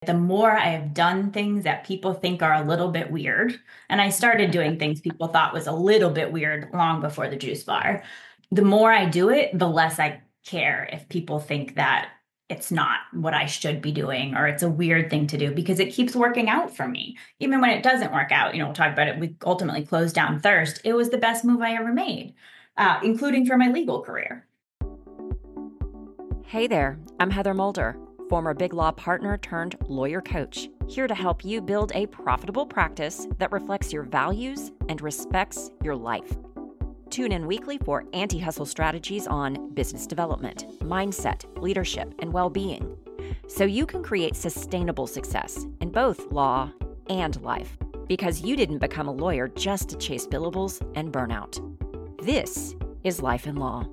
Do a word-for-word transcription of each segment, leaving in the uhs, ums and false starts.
The more I have done things that people think are a little bit weird, and I started doing things people thought was a little bit weird long before the juice bar, the more I do it, the less I care if people think that it's not what I should be doing or it's a weird thing to do because it keeps working out for me. Even when it doesn't work out, you know, we'll talk about it. We ultimately closed down Thirst. It was the best move I ever made, uh, including for my legal career. Hey there, I'm Heather Mulder, former Big Law partner turned lawyer coach, here to help you build a profitable practice that reflects your values and respects your life. Tune in weekly for anti-hustle strategies on business development, mindset, leadership, and well-being, so you can create sustainable success in both law and life, because you didn't become a lawyer just to chase billables and burnout. This is Life in Law.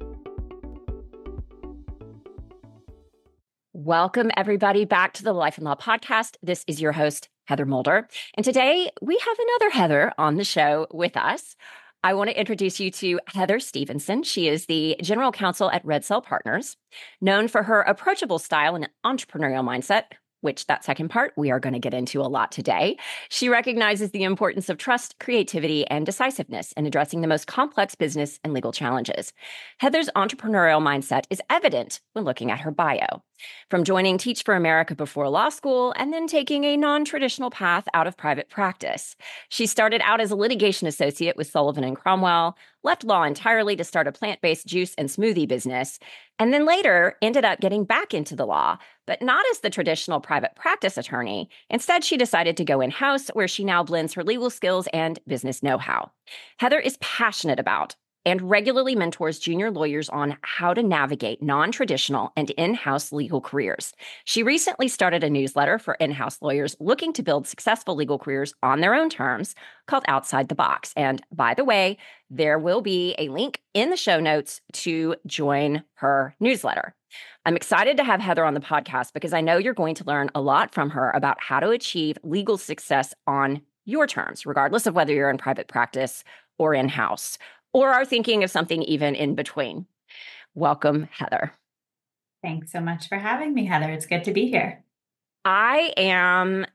Welcome, everybody, back to the Life in Law podcast. This is your host, Heather Mulder. And today we have another Heather on the show with us. I want to introduce you to Heather Stevenson. She is the general counsel at Red Cell Partners, known for her approachable style and entrepreneurial mindset, which that second part we are going to get into a lot today. She recognizes the importance of trust, creativity, and decisiveness in addressing the most complex business and legal challenges. Heather's entrepreneurial mindset is evident when looking at her bio. From joining Teach for America before law school and then taking a non-traditional path out of private practice. She started out as a litigation associate with Sullivan and Cromwell, left law entirely to start a plant-based juice and smoothie business, and then later ended up getting back into the law, but not as the traditional private practice attorney. Instead, she decided to go in-house, where she now blends her legal skills and business know-how. Heather is passionate about and regularly mentors junior lawyers on how to navigate non-traditional and in-house legal careers. She recently started a newsletter for in-house lawyers looking to build successful legal careers on their own terms called Outside the Box. And by the way, there will be a link in the show notes to join her newsletter. I'm excited to have Heather on the podcast because I know you're going to learn a lot from her about how to achieve legal success on your terms, regardless of whether you're in private practice or in-house, or are thinking of something even in between. Welcome, Heather. Thanks so much for having me, Heather. It's good to be here. I am,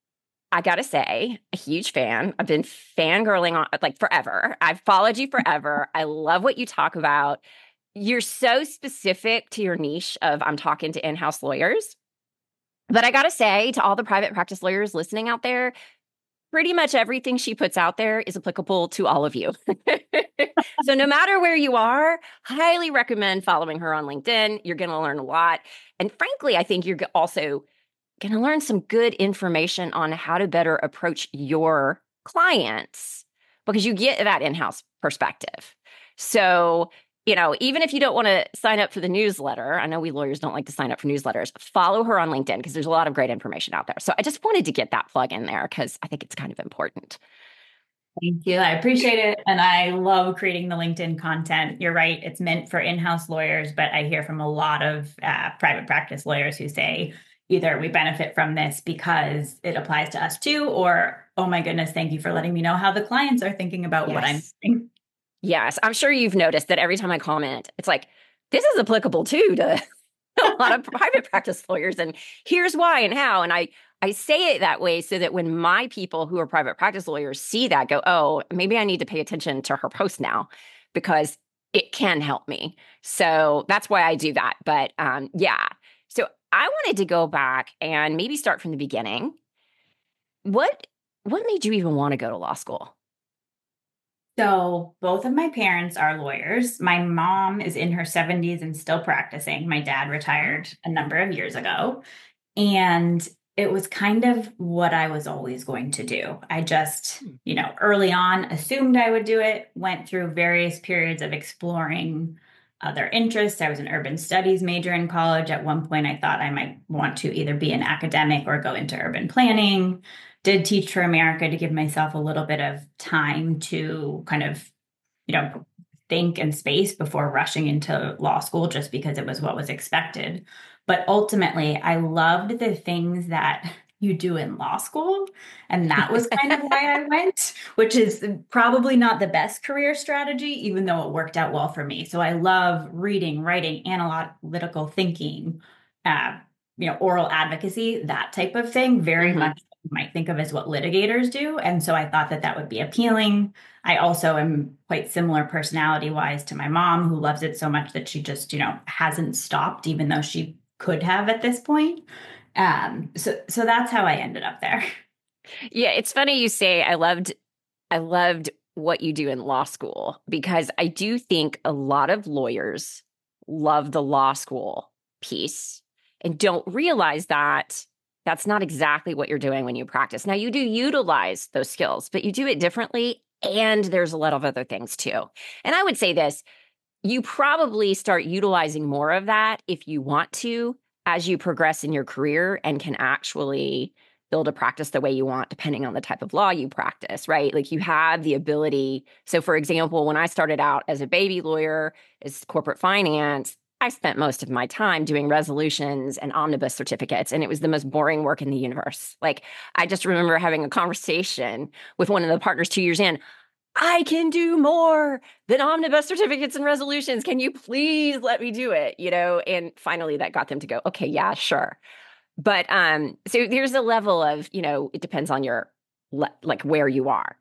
I gotta say, a huge fan. I've been fangirling on like forever. I've followed you forever. I love what you talk about. You're so specific to your niche of I'm talking to in-house lawyers. But I gotta say to all the private practice lawyers listening out there, pretty much everything she puts out there is applicable to all of you. So no matter where you are, highly recommend following her on LinkedIn. You're going to learn a lot. And frankly, I think you're also going to learn some good information on how to better approach your clients because you get that in-house perspective. So, you know, even if you don't want to sign up for the newsletter, I know we lawyers don't like to sign up for newsletters, follow her on LinkedIn because there's a lot of great information out there. So I just wanted to get that plug in there because I think it's kind of important. Thank you. I appreciate it. And I love creating the LinkedIn content. You're right. It's meant for in-house lawyers, but I hear from a lot of uh, private practice lawyers who say either we benefit from this because it applies to us too, or, oh my goodness, thank you for letting me know how the clients are thinking about yes. what I'm doing. Yes. I'm sure you've noticed that every time I comment, it's like, this is applicable too to a lot of private practice lawyers. And here's why and how. And I, I say it that way so that when my people who are private practice lawyers see that, go, oh, maybe I need to pay attention to her post now because it can help me. So that's why I do that. But um, yeah, so I wanted to go back and maybe start from the beginning. What what made you even want to go to law school? So both of my parents are lawyers. My mom is in her seventies and still practicing. My dad retired a number of years ago. And it was kind of what I was always going to do. I just, you know, early on assumed I would do it, went through various periods of exploring other interests. I was an urban studies major in college. At one point, I thought I might want to either be an academic or go into urban planning. Did Teach for America to give myself a little bit of time to kind of, you know, think and space before rushing into law school just because it was what was expected. But ultimately, I loved the things that you do in law school. And that was kind of why I went, which is probably not the best career strategy, even though it worked out well for me. So I love reading, writing, analytical thinking, uh, you know, oral advocacy, that type of thing, very Mm-hmm. much what you might think of as what litigators do. And so I thought that that would be appealing. I also am quite similar personality wise to my mom, who loves it so much that she just, you know, hasn't stopped, even though she could have at this point. Um, so, so that's how I ended up there. Yeah, it's funny you say I loved I loved what you do in law school because I do think a lot of lawyers love the law school piece and don't realize that that's not exactly what you're doing when you practice. Now, you do utilize those skills, but you do it differently. And there's a lot of other things too. And I would say this, you probably start utilizing more of that if you want to as you progress in your career and can actually build a practice the way you want, depending on the type of law you practice, right? Like you have the ability. So, for example, when I started out as a baby lawyer, as corporate finance, I spent most of my time doing resolutions and omnibus certificates, and it was the most boring work in the universe. Like, I just remember having a conversation with one of the partners two years in. I can do more than omnibus certificates and resolutions. Can you please let me do it? You know, and finally that got them to go, okay, yeah, sure. But um, so there's a level of, you know, it depends on your le- like where you are,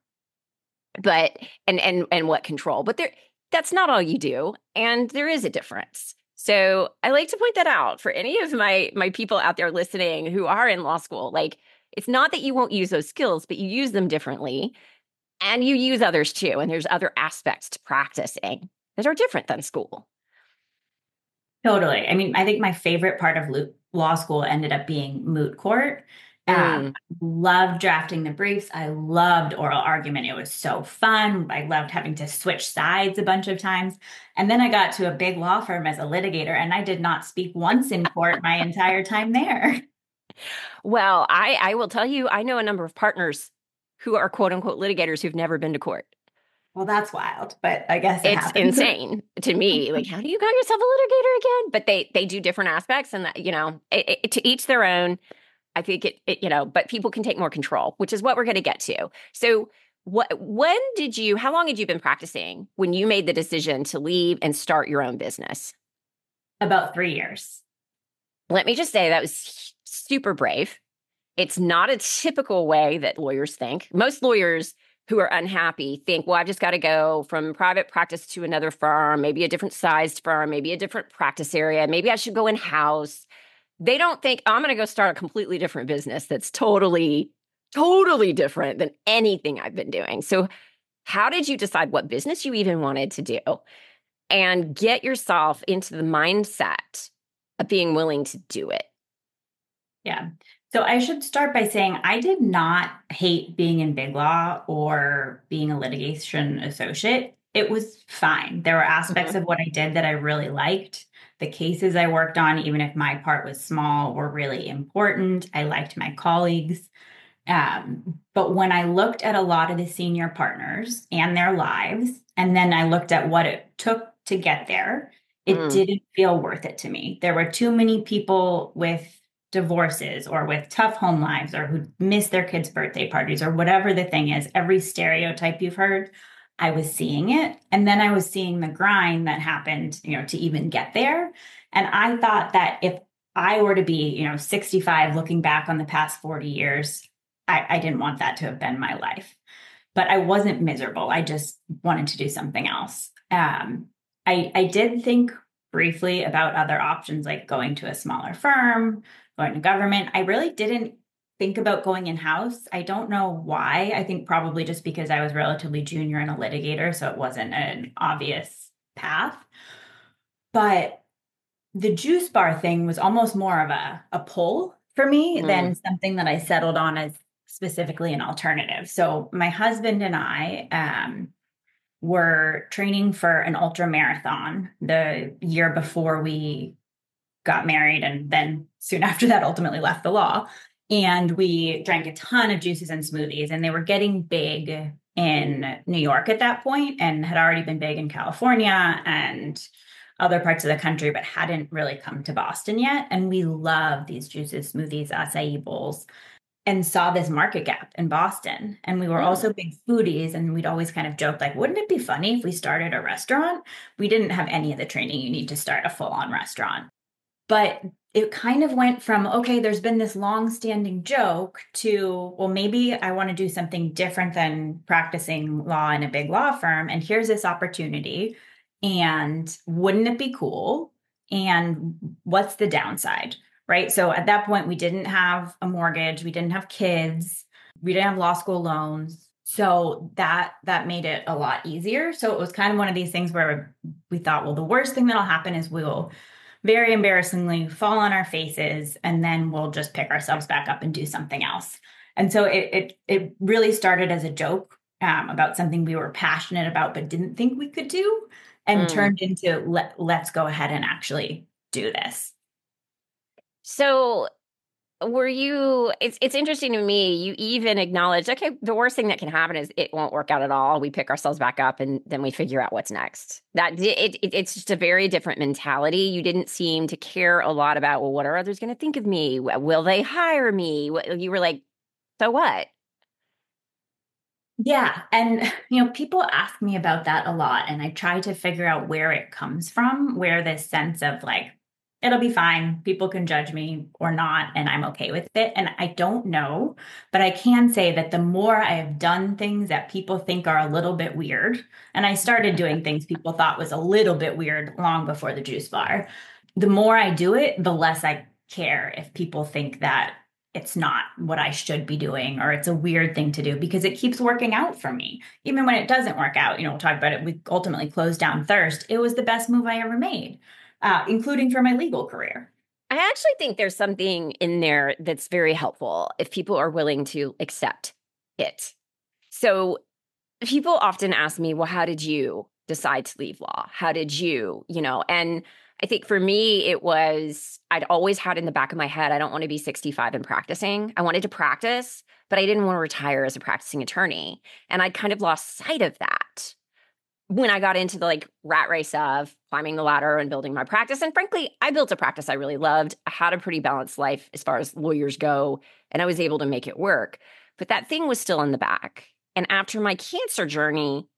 but and and and what control. But there, that's not all you do, and there is a difference. So I like to point that out for any of my my people out there listening who are in law school. Like, it's not that you won't use those skills, but you use them differently, and you use others too. And there's other aspects to practicing that are different than school. Totally. I mean, I think my favorite part of lo- law school ended up being moot court. Um, Mm. loved drafting the briefs. I loved oral argument. It was so fun. I loved having to switch sides a bunch of times. And then I got to a big law firm as a litigator, and I did not speak once in court my entire time there. Well, I I will tell you, I know a number of partners who are quote unquote litigators who've never been to court. Well, that's wild, but I guess it It's happens. insane to me. Like, how do you call yourself a litigator again? But they they do different aspects, and that, you know, it, it, to each their own. I think it, it, you know, but people can take more control, which is what we're going to get to. So, what when did you? How long had you been practicing when you made the decision to leave and start your own business? About three years. Let me just say that was super brave. It's not a typical way that lawyers think. Most lawyers who are unhappy think, well, I've just got to go from private practice to another firm, maybe a different sized firm, maybe a different practice area. Maybe I should go in house. They don't think I'm going to go start a completely different business that's totally, totally different than anything I've been doing. So, how did you decide what business you even wanted to do and get yourself into the mindset of being willing to do it? Yeah. So I should start by saying I did not hate being in big law or being a litigation associate. It was fine. There were aspects Mhm. of what I did that I really liked. The cases I worked on, even if my part was small, were really important. I liked my colleagues. Um, but when I looked at a lot of the senior partners and their lives, and then I looked at what it took to get there, it Mm. didn't feel worth it to me. There were too many people with divorces or with tough home lives or who miss their kids' birthday parties or whatever the thing is, every stereotype you've heard, I was seeing it. And then I was seeing the grind that happened, you know, to even get there. And I thought that if I were to be, you know, sixty-five looking back on the past forty years, I, I didn't want that to have been my life. But I wasn't miserable. I just wanted to do something else. Um, I, I did think briefly about other options like going to a smaller firm, going to government. I really didn't think about going in house. I don't know why. I think probably just because I was relatively junior and a litigator, so it wasn't an obvious path. But the juice bar thing was almost more of a, a pull for me Mm. than something that I settled on as specifically an alternative. So my husband and I um, were training for an ultra marathon the year before we got married, and then soon after that ultimately left the law. And we drank a ton of juices and smoothies, and they were getting big in New York at that point and had already been big in California and other parts of the country, but hadn't really come to Boston yet. And we love these juices, smoothies, acai bowls, and saw this market gap in Boston. And we were Mm. also big foodies, and we'd always kind of joke, like, wouldn't it be funny if we started a restaurant? We didn't have any of the training you need to start a full on restaurant. But it kind of went from, okay, there's been this long-standing joke to, well, maybe I want to do something different than practicing law in a big law firm. And here's this opportunity. And wouldn't it be cool? And what's the downside? Right. So at that point, we didn't have a mortgage, we didn't have kids, we didn't have law school loans. So that that made it a lot easier. So it was kind of one of these things where we thought, well, the worst thing that'll happen is we'll very embarrassingly fall on our faces, and then we'll just pick ourselves back up and do something else. And so it it, it really started as a joke um, about something we were passionate about but didn't think we could do, and mm. turned into let, let's go ahead and actually do this. So were you, it's it's interesting to me, you even acknowledged, okay, the worst thing that can happen is it won't work out at all. We pick ourselves back up and then we figure out what's next. That it, it It's just a very different mentality. You didn't seem to care a lot about, well, what are others going to think of me? Will they hire me? You were like, so what? Yeah. And, you know, people ask me about that a lot, and I try to figure out where it comes from, where this sense of like, it'll be fine, people can judge me or not, and I'm okay with it. And I don't know, but I can say that the more I have done things that people think are a little bit weird, and I started doing things people thought was a little bit weird long before the juice bar, the more I do it, the less I care if people think that it's not what I should be doing or it's a weird thing to do, because it keeps working out for me. Even when it doesn't work out, you know, we'll talk about it. We ultimately closed down Thirst. It was the best move I ever made. Uh, including for my legal career. I actually think there's something in there that's very helpful if people are willing to accept it. So people often ask me, well, how did you decide to leave law? How did you, you know, and I think for me, it was, I'd always had in the back of my head, I don't want to be sixty-five and practicing. I wanted to practice, but I didn't want to retire as a practicing attorney. And I'd kind of lost sight of that when I got into the like rat race of climbing the ladder and building my practice. And frankly, I built a practice I really loved. I had a pretty balanced life as far as lawyers go, and I was able to make it work. But that thing was still in the back. And after my cancer journey,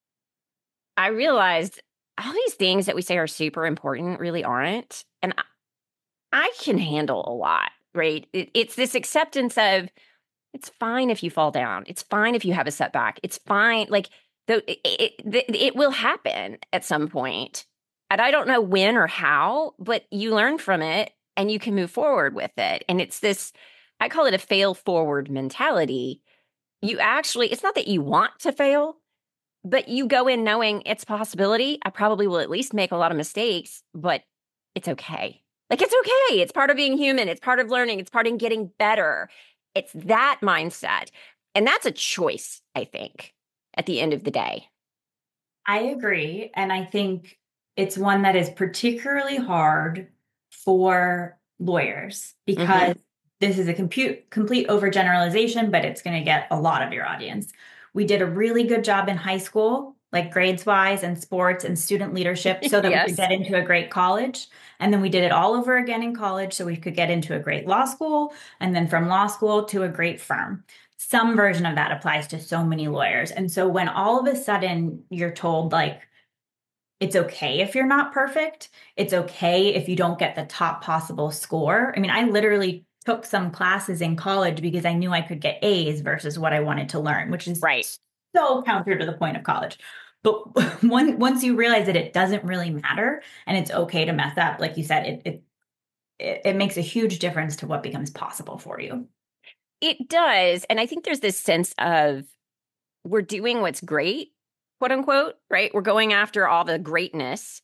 I realized all these things that we say are super important really aren't. And I, I can handle a lot, right? It, it's this acceptance of it's fine if you fall down. It's fine if you have a setback. It's fine. Like, It, it, it, it will happen at some point. And I don't know when or how, but you learn from it and you can move forward with it. And it's this, I call it a fail forward mentality. You actually, it's not that you want to fail, but you go in knowing it's a possibility. I probably will at least make a lot of mistakes, but it's okay. Like, it's okay. It's part of being human. It's part of learning. It's part of getting better. It's that mindset. And that's a choice, I think, at the end of the day. I agree. And I think it's one that is particularly hard for lawyers because mm-hmm. this is a compute, complete overgeneralization, but it's going to get a lot of your audience. We did a really good job in high school, like grades wise and sports and student leadership, so that yes. we could get into a great college. And then we did it all over again in college so we could get into a great law school, and then from law school to a great firm. Some version of that applies to so many lawyers. And so when all of a sudden you're told, like, it's okay if you're not perfect, it's okay if you don't get the top possible score. I mean, I literally took some classes in college because I knew I could get A's versus what I wanted to learn, which is right. so counter to the point of college. But one, once you realize that it doesn't really matter and it's okay to mess up, like you said, it, it it it makes a huge difference to what becomes possible for you. It does. And I think there's this sense of we're doing what's great, quote unquote, right? We're going after all the greatness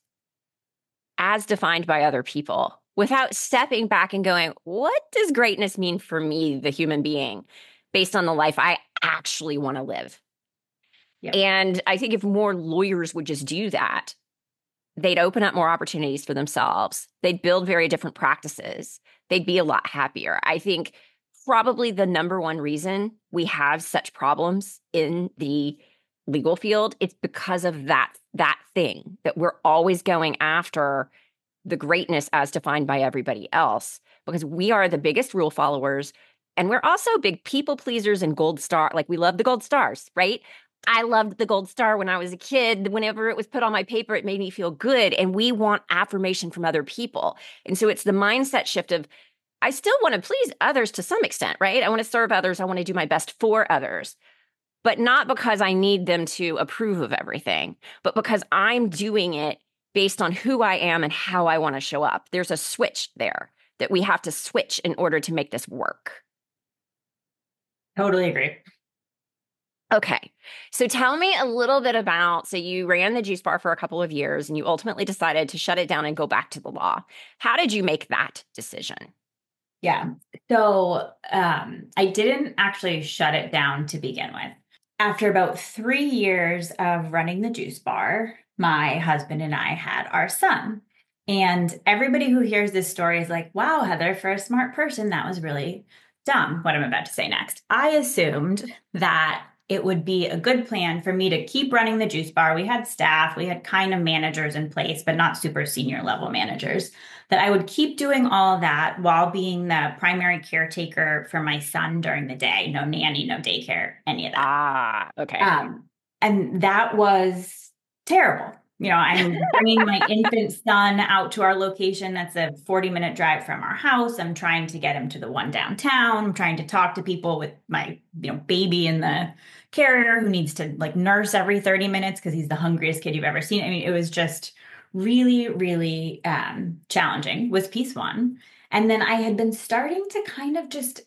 as defined by other people without stepping back and going, what does greatness mean for me, the human being, based on the life I actually want to live? Yep. And I think if more lawyers would just do that, they'd open up more opportunities for themselves. They'd build very different practices. They'd be a lot happier. I think probably the number one reason we have such problems in the legal field, it's because of that, that thing that we're always going after the greatness as defined by everybody else, because we are the biggest rule followers. And we're also big people pleasers and gold star. Like, we love the gold stars, right? I loved the gold star when I was a kid. Whenever it was put on my paper, it made me feel good. And we want affirmation from other people. And so it's the mindset shift of, I still want to please others to some extent, right? I want to serve others. I want to do my best for others, but not because I need them to approve of everything, but because I'm doing it based on who I am and how I want to show up. There's a switch there that we have to switch in order to make this work. Totally agree. Okay. So tell me a little bit about, so you ran the juice bar for a couple of years and you ultimately decided to shut it down and go back to the law. How did you make that decision? Yeah. So um, I didn't actually shut it down to begin with. After about three years of running the juice bar, my husband and I had our son. And everybody who hears this story is like, wow, Heather, for a smart person, that was really dumb, what I'm about to say next. I assumed that it would be a good plan for me to keep running the juice bar. We had staff, we had kind of managers in place, but not super senior level managers, that I would keep doing all of that while being the primary caretaker for my son during the day. No nanny, no daycare, any of that. Ah, okay. Um, and that was terrible. You know, I'm bringing my infant son out to our location. That's a forty minute drive from our house. I'm trying to get him to the one downtown. I'm trying to talk to people with my, you know, baby in the carrier who needs to like nurse every thirty minutes because he's the hungriest kid you've ever seen. I mean, it was just really, really um, challenging was piece one. And then I had been starting to kind of just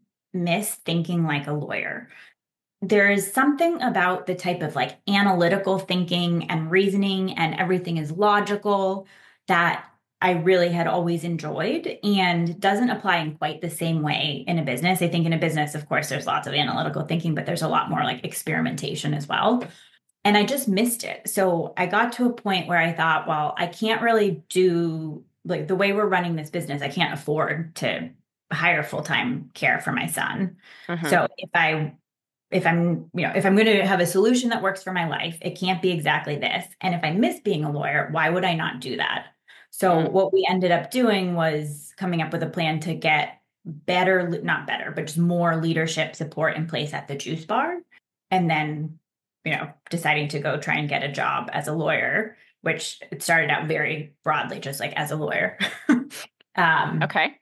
miss thinking like a lawyer. There is something about the type of like analytical thinking and reasoning and everything is logical that I really had always enjoyed and doesn't apply in quite the same way in a business. I think in a business, of course, there's lots of analytical thinking, but there's a lot more like experimentation as well. And I just missed it. So I got to a point where I thought, well, I can't really do like the way we're running this business. I can't afford to hire full-time care for my son. Mhm. So if I if I'm, you know, if I'm going to have a solution that works for my life, it can't be exactly this. And if I miss being a lawyer, why would I not do that? So Mm. what we ended up doing was coming up with a plan to get better, not better, but just more leadership support in place at the juice bar. And then, you know, deciding to go try and get a job as a lawyer, which it started out very broadly, just like as a lawyer. um, Okay.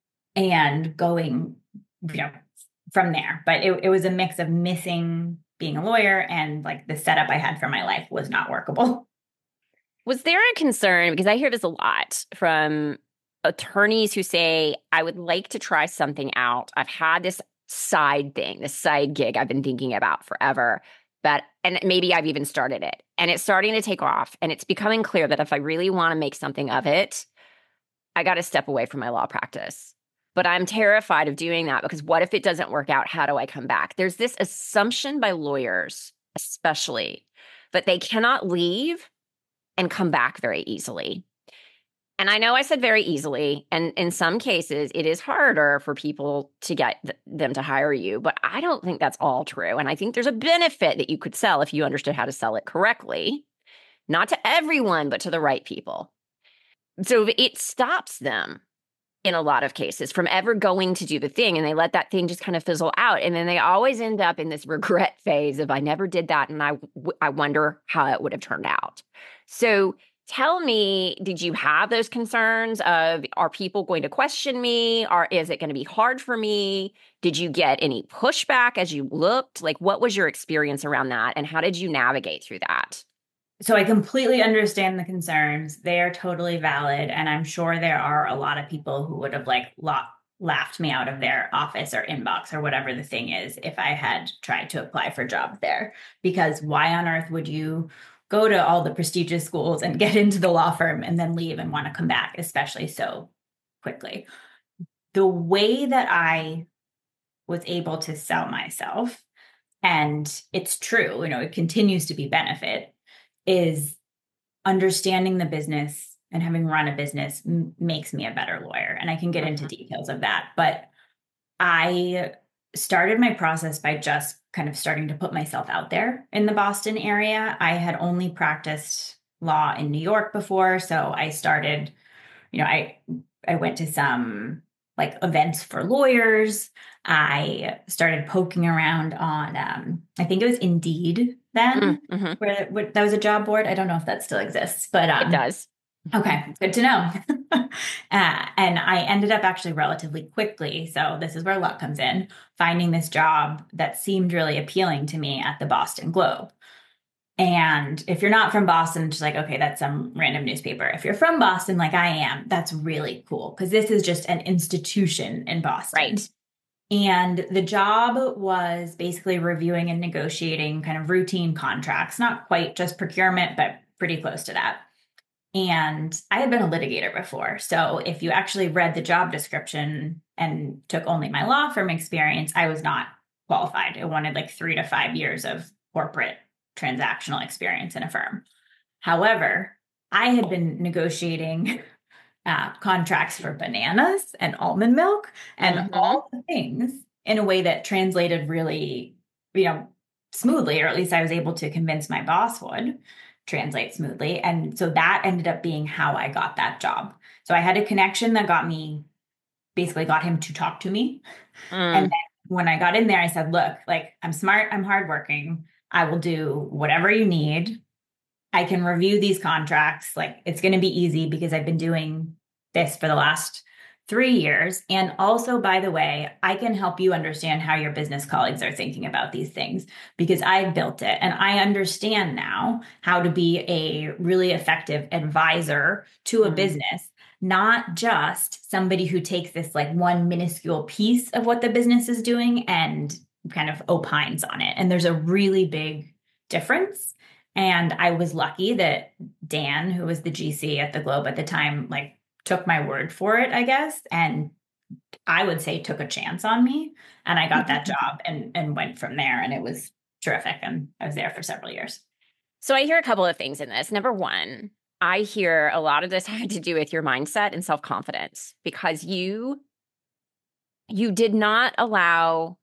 and going, you know, from there. But it, it was a mix of missing being a lawyer and like the setup I had for my life was not workable. Was there a concern? Because I hear this a lot from attorneys who say, I would like to try something out. I've had this side thing, this side gig I've been thinking about forever. But, and maybe I've even started it and it's starting to take off. And it's becoming clear that if I really want to make something of it, I got to step away from my law practice. But I'm terrified of doing that because what if it doesn't work out? How do I come back? There's this assumption by lawyers, especially, that they cannot leave and come back very easily. And I know I said very easily, and in some cases, it is harder for people to get th- them to hire you, but I don't think that's all true. And I think there's a benefit that you could sell if you understood how to sell it correctly, not to everyone, but to the right people. So it stops them in a lot of cases from ever going to do the thing, and they let that thing just kind of fizzle out. And then they always end up in this regret phase of, I never did that. And I, I wonder how it would have turned out. So tell me, did you have those concerns of, are people going to question me? Or is it going to be hard for me? Did you get any pushback as you looked? Like, what was your experience around that? And how did you navigate through that? So I completely understand the concerns. They are totally valid. And I'm sure there are a lot of people who would have like la- laughed me out of their office or inbox or whatever the thing is if I had tried to apply for jobs there. Because why on earth would you go to all the prestigious schools and get into the law firm and then leave and want to come back, especially so quickly? The way that I was able to sell myself, and it's true, you know, it continues to be benefit, is understanding the business and having run a business m- makes me a better lawyer. And I can get into details of that. But I started my process by just kind of starting to put myself out there in the Boston area. I had only practiced law in New York before. So I started, you know, I I went to some like events for lawyers. I started poking around on, um, I think it was Indeed then, Mm-hmm. where, where that was a job board. I don't know if that still exists, but It um, does. okay, good to know. uh, and I ended up actually relatively quickly. So this is where luck comes in, finding this job that seemed really appealing to me at the Boston Globe. And if you're not from Boston, just like, okay, that's some random newspaper. If you're from Boston, like I am, that's really cool because this is just an institution in Boston. Right. And the job was basically reviewing and negotiating kind of routine contracts, not quite just procurement, but pretty close to that. And I had been a litigator before. So if you actually read the job description and took only my law firm experience, I was not qualified. It wanted like three to five years of corporate transactional experience in a firm. However, I had been negotiating uh, contracts for bananas and almond milk and Mm-hmm. all the things in a way that translated really, you know, smoothly, or at least I was able to convince my boss would translate smoothly. And so that ended up being how I got that job. So I had a connection that got me, basically got him to talk to me. And then Mm. when I got in there, I said, look, like I'm smart, I'm hardworking. I will do whatever you need. I can review these contracts. Like it's going to be easy because I've been doing this for the last three years. And also, by the way, I can help you understand how your business colleagues are thinking about these things because I've built it and I understand now how to be a really effective advisor to a Mm. business, not just somebody who takes this like one minuscule piece of what the business is doing and kind of opines on it. And there's a really big difference. And I was lucky that Dan, who was the G C at the Globe at the time, like took my word for it, I guess. And I would say took a chance on me. And I got that job and and went from there. And it was terrific. And I was there for several years. So I hear a couple of things in this. Number one, I hear a lot of this had to do with your mindset and self-confidence because you you did not allow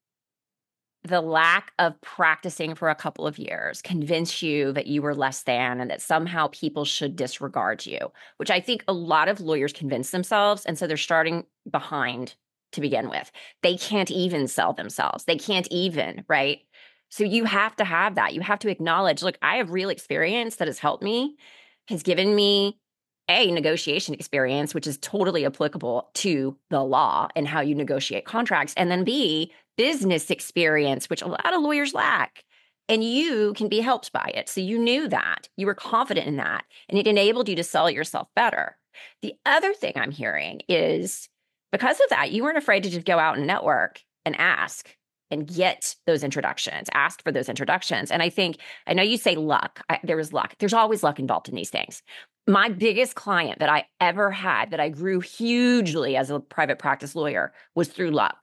the lack of practicing for a couple of years convince you that you were less than and that somehow people should disregard you, which I think a lot of lawyers convince themselves. And so they're starting behind to begin with. They can't even sell themselves. They can't even, right? So you have to have that. You have to acknowledge, look, I have real experience that has helped me, has given me a negotiation experience, which is totally applicable to the law and how you negotiate contracts. And then B, business experience, which a lot of lawyers lack. And you can be helped by it. So you knew that. You were confident in that. And it enabled you to sell yourself better. The other thing I'm hearing is because of that, you weren't afraid to just go out and network and ask and get those introductions, ask for those introductions. And I think, I know you say luck. I, there was luck. There's always luck involved in these things. My biggest client that I ever had that I grew hugely as a private practice lawyer was through luck.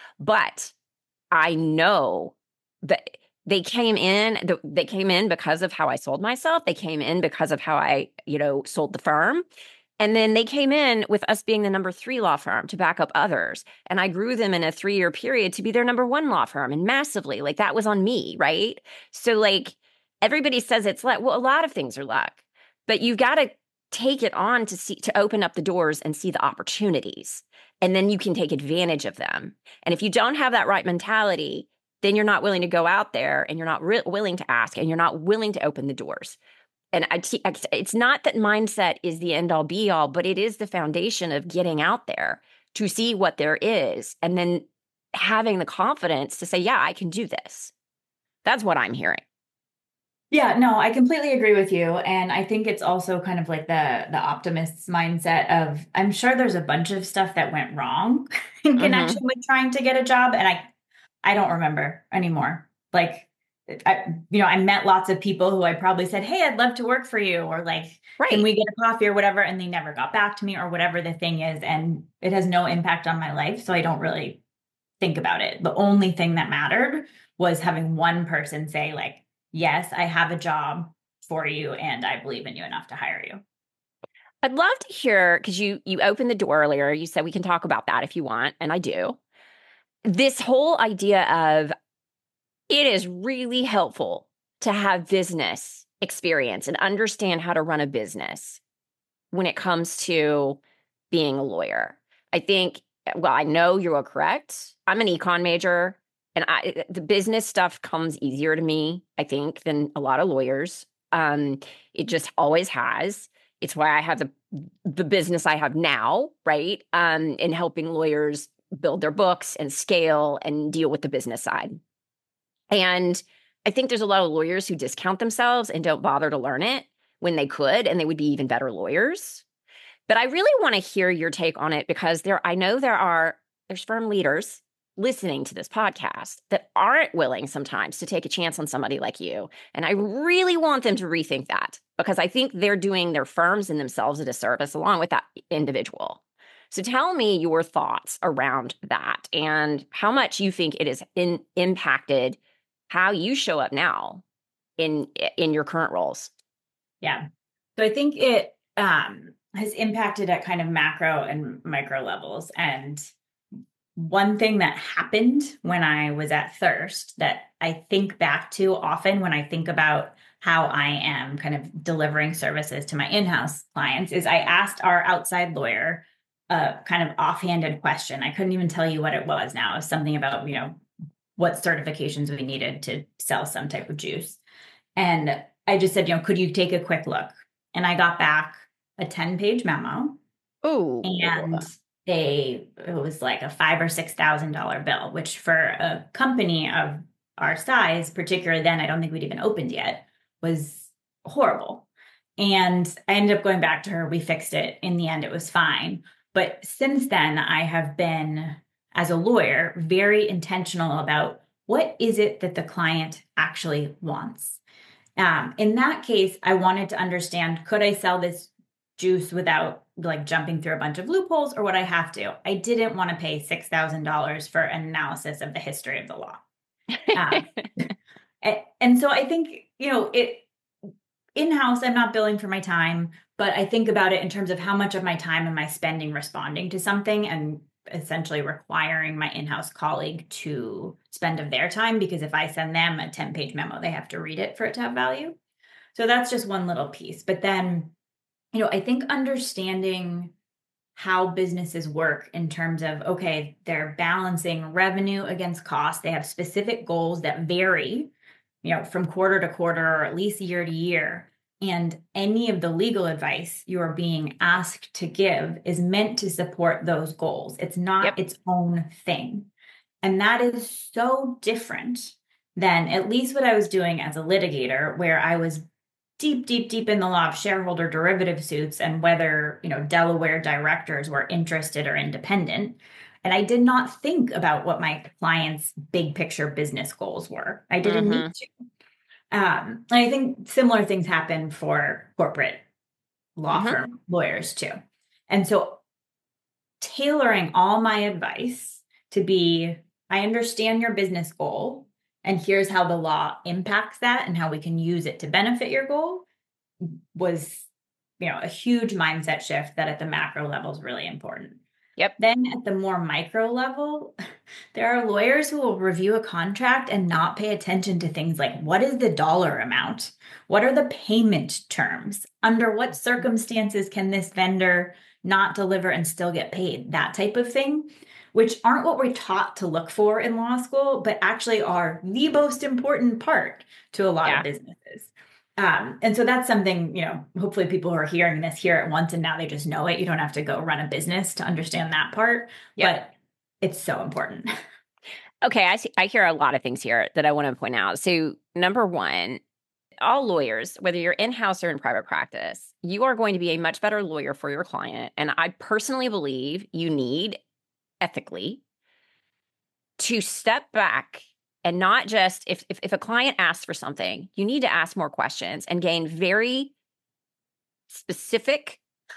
But I know that they came in, they came in because of how I sold myself. They came in because of how I, you know, sold the firm. And then they came in with us being the number three law firm to back up others. And I grew them in a three year period to be their number one law firm and massively. Like that was on me, right? So like everybody says it's luck. Well, a lot of things are luck, but you've got to take it on to see, to open up the doors and see the opportunities. And then you can take advantage of them. And if you don't have that right mentality, then you're not willing to go out there and you're not re- willing to ask and you're not willing to open the doors. And I t- it's not that mindset is the end all be all, but it is the foundation of getting out there to see what there is and then having the confidence to say, yeah, I can do this. That's what I'm hearing. Yeah, no, I completely agree with you. And I think it's also kind of like the the optimist's mindset of I'm sure there's a bunch of stuff that went wrong in Mm-hmm. connection with trying to get a job. And I I don't remember anymore. Like I, you know, I met lots of people who I probably said, hey, I'd love to work for you, or like, can Right. we get a coffee or whatever? And they never got back to me or whatever the thing is. And it has no impact on my life. So I don't really think about it. The only thing that mattered was having one person say, like, yes, I have a job for you and I believe in you enough to hire you. I'd love to hear because you you opened the door earlier. You said we can talk about that if you want, and I do. This whole idea of it is really helpful to have business experience and understand how to run a business when it comes to being a lawyer. I think well, I know you are correct. I'm an econ major, and I the business stuff comes easier to me, I think, than a lot of lawyers. Um, it just always has. It's why I have the the business I have now, right? Um, in helping lawyers build their books and scale and deal with the business side. And I think there's a lot of lawyers who discount themselves and don't bother to learn it when they could, and they would be even better lawyers. But I really want to hear your take on it because there, I know there are there's firm leaders listening to this podcast that aren't willing sometimes to take a chance on somebody like you. And I really want them to rethink that because I think they're doing their firms and themselves a disservice along with that individual. So tell me your thoughts around that and how much you think it has in, impacted how you show up now in in your current roles. Yeah. So I think it um, has impacted at kind of macro and micro levels. And one thing that happened when I was at Thirst that I think back to often when I think about how I am kind of delivering services to my in-house clients is I asked our outside lawyer a kind of offhanded question. I couldn't even tell you what it was now. It was something about, you know, what certifications we needed to sell some type of juice. And I just said, you know, could you take a quick look? And I got back a ten page memo. Oh, and a it was like a five or six thousand dollar bill, which for a company of our size, particularly then, I don't think we'd even opened yet, was horrible. And I ended up going back to her. We fixed it. In the end, it was fine. But since then, I have been, as a lawyer, very intentional about what is it that the client actually wants. Um, in that case, I wanted to understand, could I sell this juice without like jumping through a bunch of loopholes, or would I have to? I didn't want to pay six thousand dollars for an analysis of the history of the law. Um, and, and so I think, you know, it in-house, I'm not billing for my time, but I think about it in terms of how much of my time am I spending responding to something and essentially requiring my in-house colleague to spend of their time, because if I send them a ten page memo, they have to read it for it to have value. So that's just one little piece. But then, you know, I think understanding how businesses work in terms of, okay, they're balancing revenue against cost. They have specific goals that vary, you know, from quarter to quarter or at least year to year. And any of the legal advice you are being asked to give is meant to support those goals. It's not yep. its own thing. And that is so different than at least what I was doing as a litigator, where I was deep, deep, deep in the law of shareholder derivative suits and whether, you know, Delaware directors were interested or independent. And I did not think about what my clients' big picture business goals were. I didn't mm-hmm. need to. Um, and I think similar things happen for corporate law mm-hmm. firm lawyers too. And so tailoring all my advice to be, I understand your business goal, and here's how the law impacts that and how we can use it to benefit your goal, was, you know, a huge mindset shift that at the macro level is really important. Yep. Then at the more micro level, there are lawyers who will review a contract and not pay attention to things like, what is the dollar amount? What are the payment terms? Under what circumstances can this vendor not deliver and still get paid? That type of thing, which aren't what we're taught to look for in law school, but actually are the most important part to a lot yeah. of businesses. Um, and so that's something, you know, hopefully people who are hearing this hear it once and now they just know it. You don't have to go run a business to understand that part, yep. but it's so important. Okay. I see, I hear a lot of things here that I want to point out. So number one, all lawyers, whether you're in-house or in private practice, you are going to be a much better lawyer for your client. And I personally believe you need ethically to step back and not just if, if if a client asks for something, you need to ask more questions and gain very specific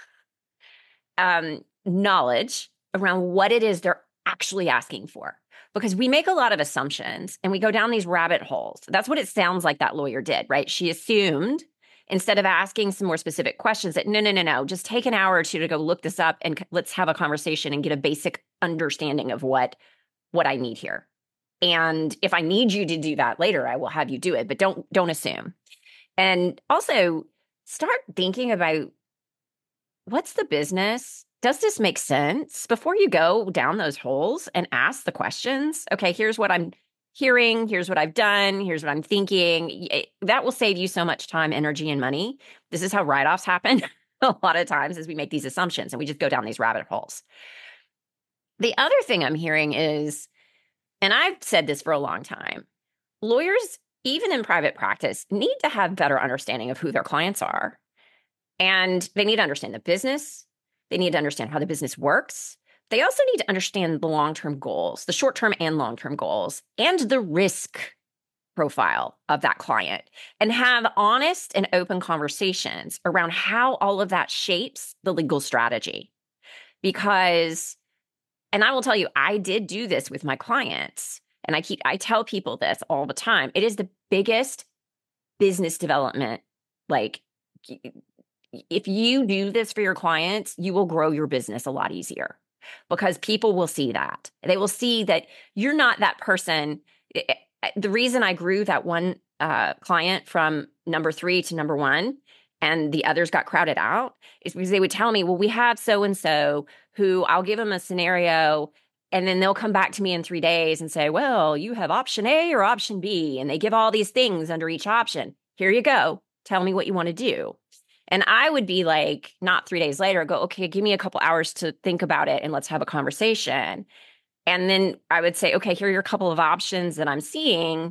um, knowledge around what it is they're actually asking for. Because we make a lot of assumptions and we go down these rabbit holes. That's what it sounds like that lawyer did, right? She assumed, instead of asking some more specific questions, that no, no, no, no, just take an hour or two to go look this up and let's have a conversation and get a basic understanding of what, what I need here. And if I need you to do that later, I will have you do it, but don't don't assume. And also start thinking about, what's the business? does this make sense? Before you go down those holes and ask the questions, okay, here's what I'm hearing, here's what I've done, here's what I'm thinking. That will save you so much time, energy, and money. This is how write-offs happen a lot of times, as we make these assumptions and we just go down these rabbit holes. The other thing I'm hearing is, and I've said this for a long time, lawyers, even in private practice, need to have better understanding of who their clients are. And they need to understand the business. They need to understand how the business works. They also need to understand the long-term goals, the short-term and long-term goals, and the risk profile of that client, and have honest and open conversations around how all of that shapes the legal strategy. Because, and I will tell you, I did do this with my clients, and I keep, I tell people this all the time. It is the biggest business development. Like, if you do this for your clients, you will grow your business a lot easier, because people will see that. They will see that you're not that person. The reason I grew that one uh, client from number three to number one and the others got crowded out is because they would tell me, well, we have so-and-so who I'll give them a scenario, and then they'll come back to me in three days and say, well, you have option A or option B. And they give all these things under each option. Here you go. Tell me what you want to do. And I would be like, not three days later, go, okay, give me a couple hours to think about it and let's have a conversation. And then I would say, okay, here are your couple of options that I'm seeing.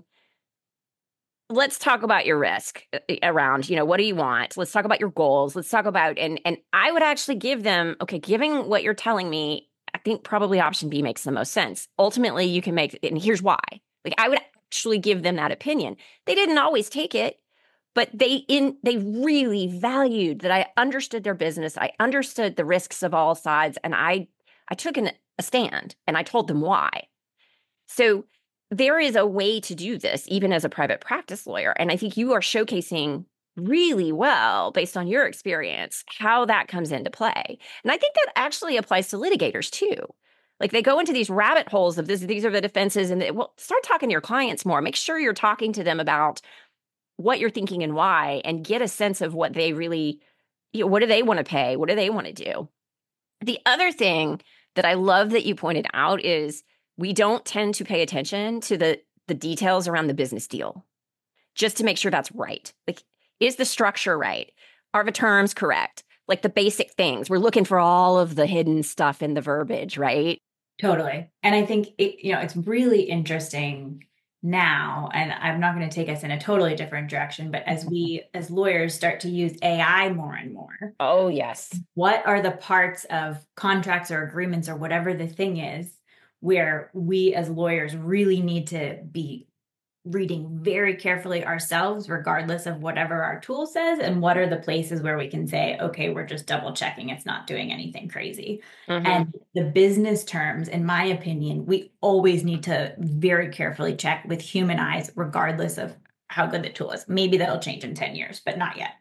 Let's talk about your risk around, you know, what do you want? Let's talk about your goals. Let's talk about, and and I would actually give them, okay, giving what you're telling me, I think probably option B makes the most sense. Ultimately, you can make, and here's why. Like, I would actually give them that opinion. They didn't always take it, but they in they really valued that I understood their business. I understood the risks of all sides, and I I took an, a stand and I told them why. So there is a way to do this, even as a private practice lawyer. And I think you are showcasing really well, based on your experience, how that comes into play. And I think that actually applies to litigators too. Like, they go into these rabbit holes of this, these are the defenses, and they, well, start talking to your clients more. Make sure you're talking to them about what you're thinking and why, and get a sense of what they really, you know, what do they want to pay? What do they want to do? The other thing that I love that you pointed out is we don't tend to pay attention to the, the details around the business deal, just to make sure that's right. Like, is the structure right? Are the terms correct? Like, the basic things. We're looking for all of the hidden stuff in the verbiage, right? Totally. And I think it, you know, it's really interesting now, and I'm not going to take us in a totally different direction, but as we, as lawyers, start to use A I more and more. Oh, yes. What are the parts of contracts or agreements or whatever the thing is where we as lawyers really need to be reading very carefully ourselves, regardless of whatever our tool says? And what are the places where we can say, okay, we're just double checking, it's not doing anything crazy? Mm-hmm. And the business terms, in my opinion, we always need to very carefully check with human eyes, regardless of how good the tool is. Maybe that'll change in ten years, but not yet.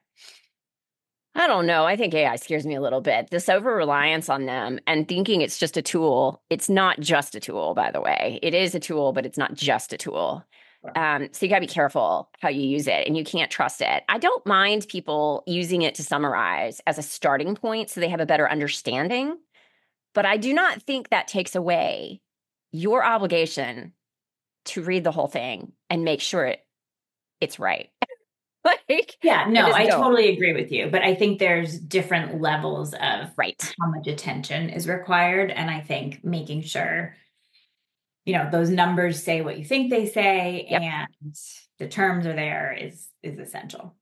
I don't know. I think A I scares me a little bit. This over-reliance on them and thinking it's just a tool. It's not just a tool, by the way. It is a tool, but it's not just a tool. Um, so you got to be careful how you use it, and you can't trust it. I don't mind people using it to summarize as a starting point so they have a better understanding, but I do not think that takes away your obligation to read the whole thing and make sure it it's right. Like, yeah, no, I, I totally agree with you, but I think there's different levels of right. how much attention is required, and I think making sure, you know, those numbers say what you think they say, yep, and the terms are there is is essential.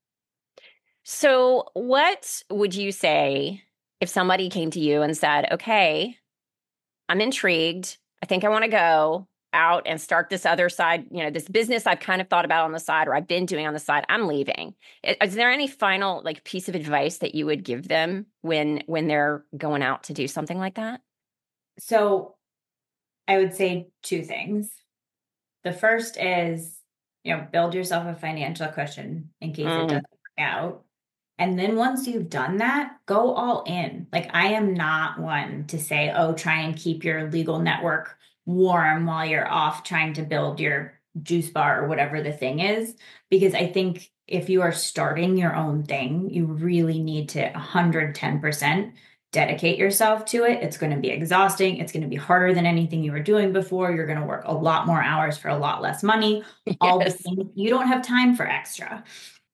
So what would you say if somebody came to you and said, okay, I'm intrigued. I think I want to go out and start this other side, you know, this business I've kind of thought about on the side, or I've been doing on the side, I'm leaving. Is, is there any final like piece of advice that you would give them when when they're going out to do something like that? So I would say two things. The first is, you know, build yourself a financial cushion in case mm. it doesn't work out. And then once you've done that, go all in. Like, I am not one to say, oh, try and keep your legal network warm while you're off trying to build your juice bar or whatever the thing is. Because I think if you are starting your own thing, you really need to one hundred ten percent dedicate yourself to it. It's going to be exhausting. It's going to be harder than anything you were doing before. You're going to work a lot more hours for a lot less money, all Yes. because you don't have time for extra.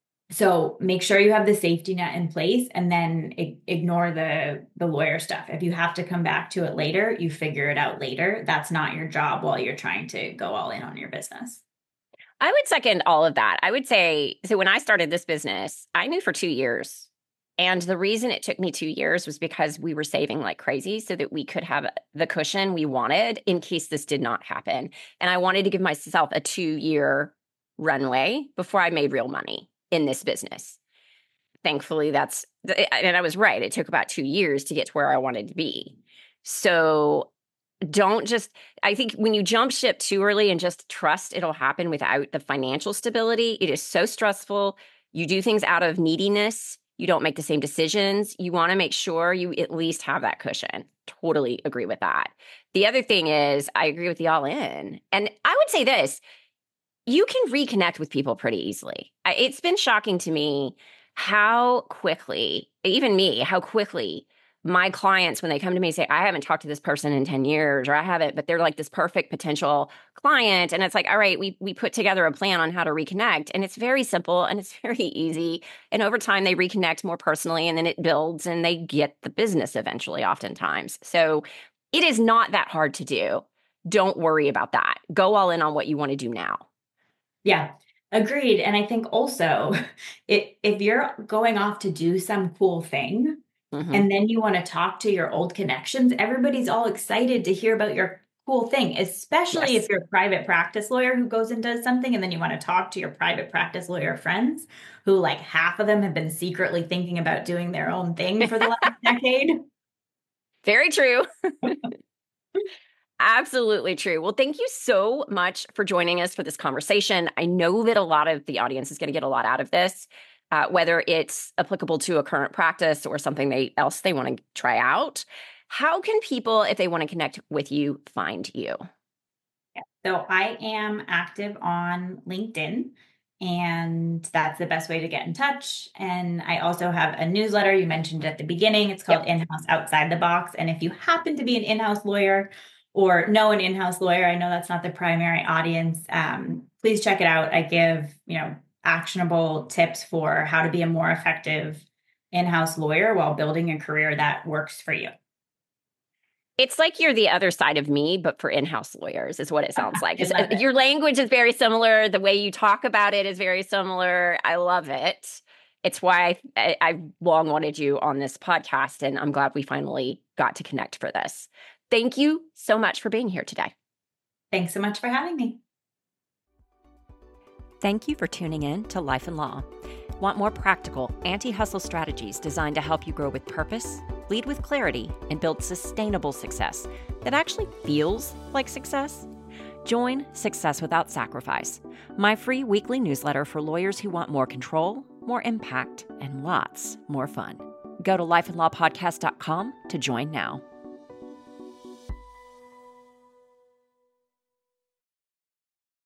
So make sure you have the safety net in place, and then ig- ignore the the lawyer stuff. If you have to come back to it later, you figure it out later. That's not your job while you're trying to go all in on your business. I would second all of that. I would say, so when I started this business, I knew for two years. And the reason it took me two years was because we were saving like crazy so that we could have the cushion we wanted in case this did not happen. And I wanted to give myself a two year runway before I made real money in this business. Thankfully, that's, and I was right. It took about two years to get to where I wanted to be. So don't just, I think when you jump ship too early and just trust it'll happen without the financial stability, it is so stressful. You do things out of neediness. You don't make the same decisions. You want to make sure you at least have that cushion. Totally agree with that. The other thing is, I agree with the all in. And I would say this, you can reconnect with people pretty easily. It's been shocking to me how quickly, even me, how quickly my clients, when they come to me, say, I haven't talked to this person in ten years, or I haven't, but they're like this perfect potential client. And it's like, all right, we we put together a plan on how to reconnect. And it's very simple and it's very easy. And over time, they reconnect more personally, and then it builds and they get the business eventually, oftentimes. So it is not that hard to do. Don't worry about that. Go all in on what you want to do now. Yeah, agreed. And I think also, it, if you're going off to do some cool thing, Mm-hmm. and then you want to talk to your old connections, everybody's all excited to hear about your cool thing, especially Yes. if you're a private practice lawyer who goes and does something, and then you want to talk to your private practice lawyer friends who, like, half of them have been secretly thinking about doing their own thing for the last decade. Very true. Absolutely true. Well, thank you so much for joining us for this conversation. I know that a lot of the audience is going to get a lot out of this, uh, whether it's applicable to a current practice or something they else they want to try out. How can people, if they want to connect with you, find you? Yeah. So I am active on LinkedIn, and that's the best way to get in touch. And I also have a newsletter you mentioned at the beginning. It's called yep. In-House Outside the Box. And if you happen to be an in-house lawyer or know an in-house lawyer, I know that's not the primary audience, um, please check it out. I give, you know, actionable tips for how to be a more effective in-house lawyer while building a career that works for you. It's like you're the other side of me, but for in-house lawyers is what it sounds like. It. Your language is very similar. The way you talk about it is very similar. I love it. It's why I, I've long wanted you on this podcast, and I'm glad we finally got to connect for this. Thank you so much for being here today. Thanks so much for having me. Thank you for tuning in to Life and Law. Want more practical, anti-hustle strategies designed to help you grow with purpose, lead with clarity, and build sustainable success that actually feels like success? Join Success Without Sacrifice, my free weekly newsletter for lawyers who want more control, more impact, and lots more fun. Go to life and law podcast dot com to join now.